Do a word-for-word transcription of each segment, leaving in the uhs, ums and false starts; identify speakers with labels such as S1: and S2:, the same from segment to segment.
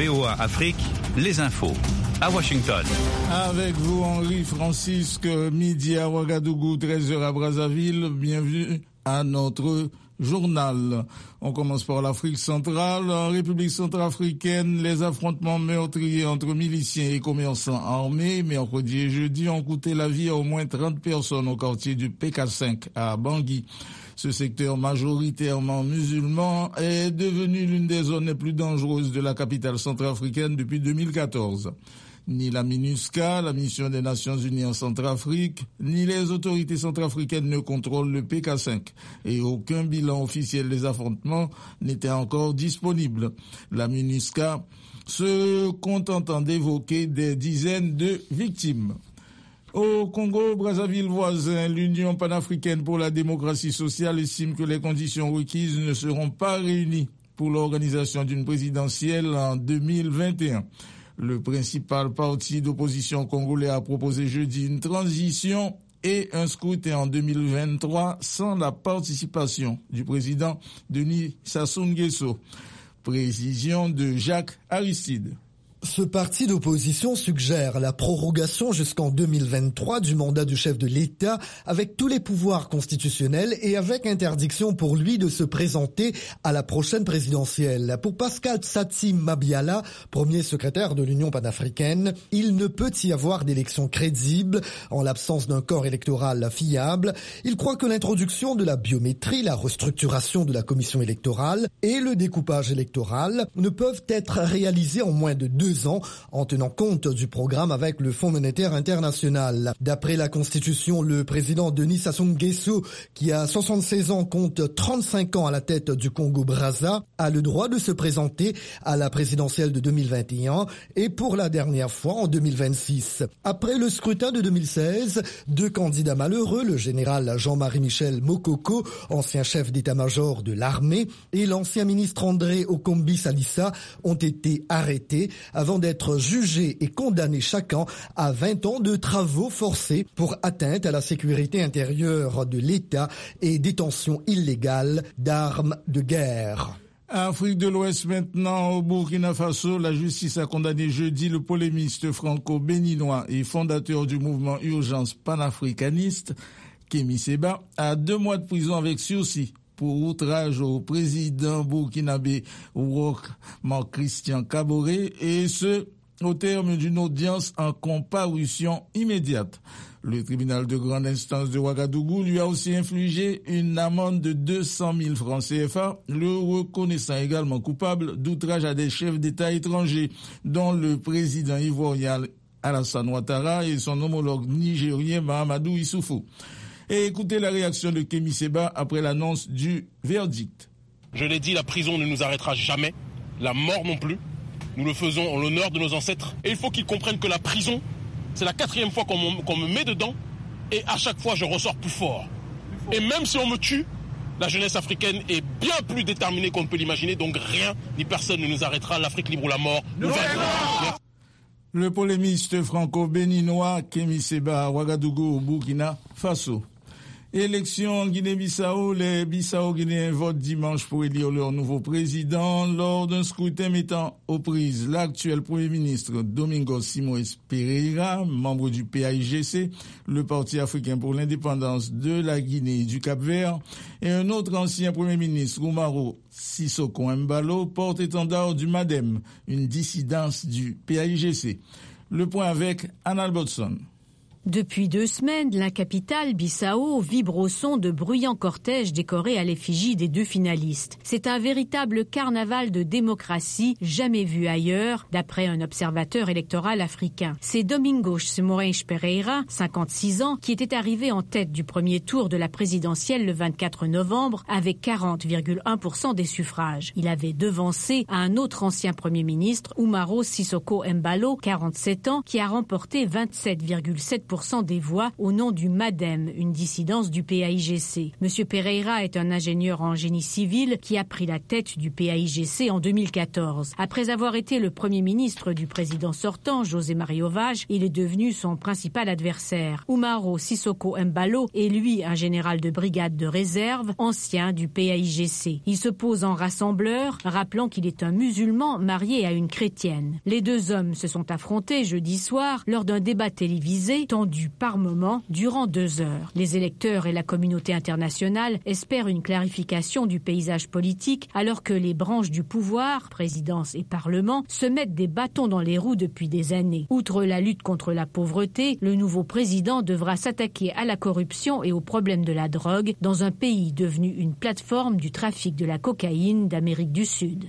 S1: V O A Afrique, les infos. À Washington.
S2: Avec vous, Henri Francisque, midi à Ouagadougou, treize heures à Brazzaville. Bienvenue à notre journal. On commence par l'Afrique centrale. En République centrafricaine, les affrontements meurtriers entre miliciens et commerçants armés, mercredi et jeudi, ont coûté la vie à au moins trente personnes au quartier du P K cinq à Bangui. Ce secteur majoritairement musulman est devenu l'une des zones les plus dangereuses de la capitale centrafricaine depuis deux mille quatorze. Ni la MINUSCA, la mission des Nations Unies en Centrafrique, ni les autorités centrafricaines ne contrôlent le P K cinq et aucun bilan officiel des affrontements n'était encore disponible. La MINUSCA se contentant d'évoquer des dizaines de victimes. Au Congo, Brazzaville voisin, l'Union panafricaine pour la démocratie sociale estime que les conditions requises ne seront pas réunies pour l'organisation d'une présidentielle en deux mille vingt et un. Le principal parti d'opposition congolais a proposé jeudi une transition et un scrutin en deux mille vingt-trois sans la participation du président Denis Sassou Nguesso. Précision de Jacques Aristide.
S3: Ce parti d'opposition suggère la prorogation jusqu'en deux mille vingt-trois du mandat du chef de l'État avec tous les pouvoirs constitutionnels et avec interdiction pour lui de se présenter à la prochaine présidentielle. Pour Pascal Tsatsi Mabiala, premier secrétaire de l'Union panafricaine, il ne peut y avoir d'élection crédible en l'absence d'un corps électoral fiable. Il croit que l'introduction de la biométrie, la restructuration de la commission électorale et le découpage électoral ne peuvent être réalisés en moins de deux ans en tenant compte du programme avec le Fonds monétaire international. D'après la Constitution, le président Denis Sassou Nguesso, qui a soixante-seize ans, compte trente-cinq ans à la tête du Congo-Brazza, a le droit de se présenter à la présidentielle de deux mille vingt et un et pour la dernière fois en deux mille vingt-six. Après le scrutin de deux mille seize, deux candidats malheureux, le général Jean-Marie Michel Mokoko, ancien chef d'état-major de l'armée, et l'ancien ministre André Okombi Salissa, ont été arrêtés avant d'être jugés et condamnés chacun à vingt ans de travaux forcés pour atteinte à la sécurité intérieure de l'État et détention illégale d'armes de guerre.
S2: Afrique de l'Ouest maintenant, au Burkina Faso, la justice a condamné jeudi le polémiste franco-béninois et fondateur du mouvement Urgence panafricaniste, Kémi Séba, à deux mois de prison avec sursis pour outrage au président burkinabé Roch Marc Christian Kaboré, et ce, au terme d'une audience en comparution immédiate. Le tribunal de grande instance de Ouagadougou lui a aussi infligé une amende de deux cent mille francs C F A, le reconnaissant également coupable d'outrage à des chefs d'État étrangers, dont le président ivoirien Alassane Ouattara et son homologue nigérien Mahamadou Issoufou. Et écoutez la réaction de Kémi Séba après l'annonce du verdict.
S4: Je l'ai dit, la prison ne nous arrêtera jamais, la mort non plus. Nous le faisons en l'honneur de nos ancêtres. Et il faut qu'ils comprennent que la prison, c'est la quatrième fois qu'on me, qu'on me met dedans, et à chaque fois je ressors plus fort. Et même si on me tue, la jeunesse africaine est bien plus déterminée qu'on ne peut l'imaginer, donc rien ni personne ne nous arrêtera. L'Afrique libre ou la mort nous arrêtera.
S2: Le polémiste franco-béninois Kémi Séba à Ouagadougou au Burkina Faso. Élection en Guinée-Bissau, les Bissau-Guinéens votent dimanche pour élire leur nouveau président lors d'un scrutin mettant aux prises l'actuel Premier ministre Domingos Simoes Pereira, membre du P A I G C, le Parti africain pour l'indépendance de la Guinée et du Cap-Vert, et un autre ancien Premier ministre, Umaro Sissoko Embalo, porte-étendard du MADEM, une dissidence du P A I G C. Le point avec Anna Albertson.
S5: Depuis deux semaines, la capitale, Bissau, vibre au son de bruyants cortèges décorés à l'effigie des deux finalistes. C'est un véritable carnaval de démocratie jamais vu ailleurs, d'après un observateur électoral africain. C'est Domingos Simoes Pereira, cinquante-six ans, qui était arrivé en tête du premier tour de la présidentielle le vingt-quatre novembre avec quarante virgule un pour cent des suffrages. Il avait devancé un autre ancien premier ministre, Umaro Sissoko Embalo, quarante-sept ans, qui a remporté vingt-sept virgule sept pour cent des voix au nom du MADEM, une dissidence du P A I G C. Monsieur Pereira est un ingénieur en génie civil qui a pris la tête du P A I G C en deux mille quatorze. Après avoir été le premier ministre du président sortant, José Mario Vaz, il est devenu son principal adversaire. Umaro Sissoko Embalo est lui un général de brigade de réserve, ancien du P A I G C. Il se pose en rassembleur, rappelant qu'il est un musulman marié à une chrétienne. Les deux hommes se sont affrontés jeudi soir lors d'un débat télévisé tendu par moments durant deux heures. Les électeurs et la communauté internationale espèrent une clarification du paysage politique alors que les branches du pouvoir, présidence et parlement, se mettent des bâtons dans les roues depuis des années. Outre la lutte contre la pauvreté, le nouveau président devra s'attaquer à la corruption et aux problèmes de la drogue dans un pays devenu une plateforme du trafic de la cocaïne d'Amérique du Sud.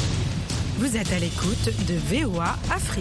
S6: Vous êtes à l'écoute de V O A Afrique.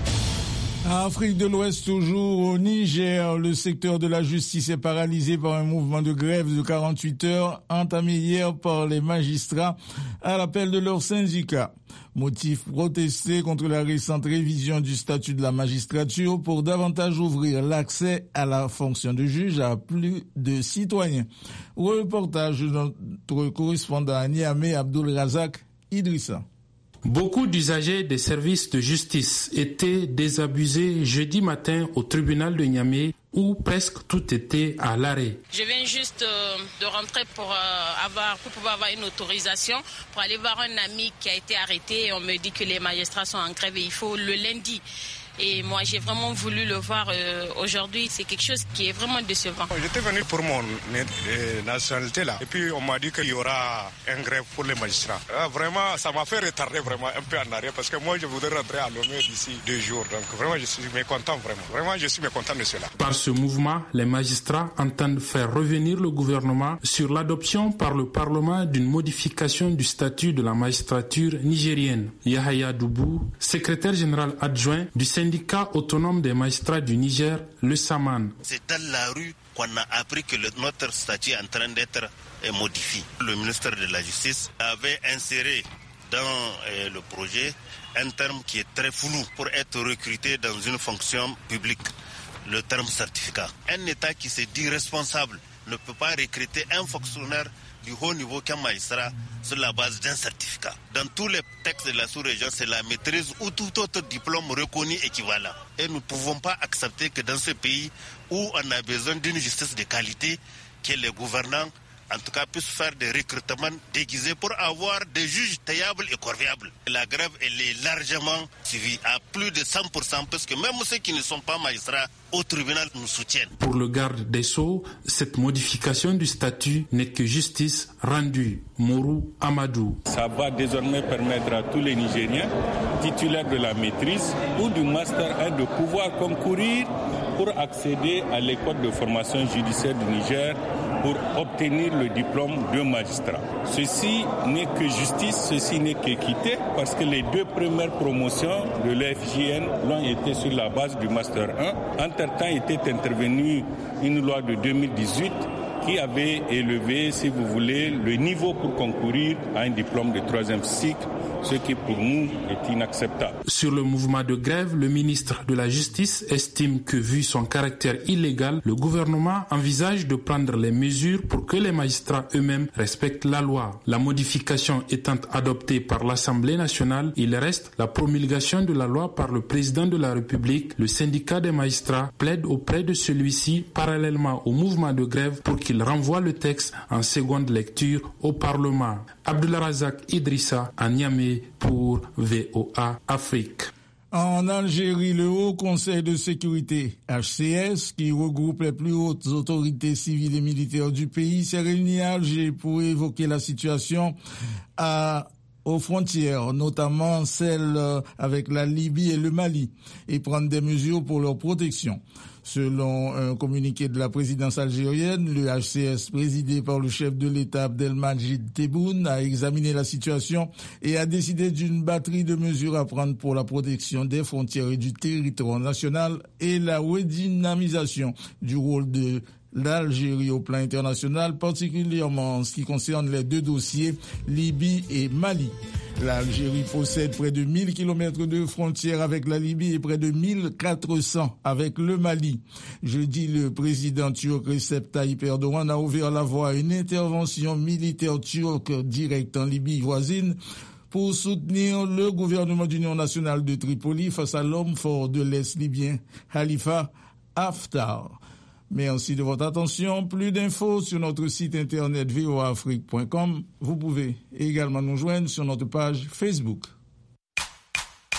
S2: Afrique de l'Ouest toujours, au Niger, le secteur de la justice est paralysé par un mouvement de grève de quarante-huit heures entamé hier par les magistrats à l'appel de leur syndicat. Motif: protester contre la récente révision du statut de la magistrature pour davantage ouvrir l'accès à la fonction de juge à plus de citoyens. Reportage de notre correspondant à Niamey, Abdul Razak Idrissa.
S7: Beaucoup d'usagers des services de justice étaient désabusés jeudi matin au tribunal de Niamey où presque tout était à l'arrêt.
S8: Je viens juste euh, de rentrer pour, euh, avoir, pour pouvoir avoir une autorisation pour aller voir un ami qui a été arrêté et on me dit que les magistrats sont en grève et il faut le lundi. Et moi, j'ai vraiment voulu le voir euh, aujourd'hui. C'est quelque chose qui est vraiment décevant.
S9: J'étais venu pour mon euh, nationalité là. Et puis, on m'a dit qu'il y aura un grève pour les magistrats. Ah, vraiment, ça m'a fait retarder vraiment un peu en arrière parce que moi, je voudrais rentrer à Lomé d'ici deux jours. Donc, vraiment, je suis mécontent, vraiment. Vraiment, je suis mécontent de cela.
S7: Par ce mouvement, les magistrats entendent faire revenir le gouvernement sur l'adoption par le Parlement d'une modification du statut de la magistrature nigérienne. Yahaya Doubou, secrétaire général adjoint du syndicat syndicat autonome des magistrats du Niger, le Saman.
S10: C'est dans la rue qu'on a appris que le, notre statut est en train d'être modifié. Le ministère de la Justice avait inséré dans euh, le projet un terme qui est très flou pour être recruté dans une fonction publique, le terme certificat. Un État qui se dit responsable ne peut pas recruter un fonctionnaire du haut niveau qu'un magistrat sur la base d'un certificat. Dans tous les textes de la sous-région, c'est la maîtrise ou tout autre diplôme reconnu équivalent. Et nous ne pouvons pas accepter que dans ce pays où on a besoin d'une justice de qualité, que les gouvernants, en tout cas, puissent faire des recrutements déguisés pour avoir des juges tayables et corvéables. La grève, elle est largement suivie à plus de cent pour cent parce que même ceux qui ne sont pas magistrats au tribunal nous soutiennent.
S7: Pour le garde des Sceaux, cette modification du statut n'est que justice rendue. Mourou Amadou.
S11: Ça va désormais permettre à tous les Nigériens titulaires de la maîtrise ou du master un de pouvoir concourir pour accéder à l'école de formation judiciaire du Niger pour obtenir le diplôme de magistrat. Ceci n'est que justice, ceci n'est qu'équité, parce que les deux premières promotions de l'E F J N l'ont été sur la base du Master un. Entre-temps était intervenue une loi de deux mille dix-huit qui avait élevé, si vous voulez, le niveau pour concourir à un diplôme de troisième cycle, ce qui pour nous est inacceptable.
S7: Sur le mouvement de grève, le ministre de la Justice estime que, vu son caractère illégal, le gouvernement envisage de prendre les mesures pour que les magistrats eux-mêmes respectent la loi. La modification étant adoptée par l'Assemblée nationale, il reste la promulgation de la loi par le président de la République. Le syndicat des magistrats plaide auprès de celui-ci, parallèlement au mouvement de grève, pour qu'il renvoie le texte en seconde lecture au Parlement. Abdulrazak Idrissa à Niamey pour V O A Afrique.
S2: En Algérie, le Haut Conseil de sécurité H C S, qui regroupe les plus hautes autorités civiles et militaires du pays, s'est réuni à Alger pour évoquer la situation à aux frontières, notamment celles avec la Libye et le Mali, et prendre des mesures pour leur protection. Selon un communiqué de la présidence algérienne, le H C S, présidé par le chef de l'État Abdelmajid Tebboune, a examiné la situation et a décidé d'une batterie de mesures à prendre pour la protection des frontières et du territoire national et la redynamisation du rôle de l'Algérie au plan international, particulièrement en ce qui concerne les deux dossiers Libye et Mali. L'Algérie possède près de mille kilomètres de frontières avec la Libye et près de mille quatre cents avec le Mali. Jeudi, le président turc Recep Tayyip Erdogan a ouvert la voie à une intervention militaire turque directe en Libye voisine pour soutenir le gouvernement d'union nationale de Tripoli face à l'homme fort de l'Est libyen, Khalifa Haftar. Merci de votre attention. Plus d'infos sur notre site internet v o a afrique point com. Vous pouvez également nous joindre sur notre page Facebook.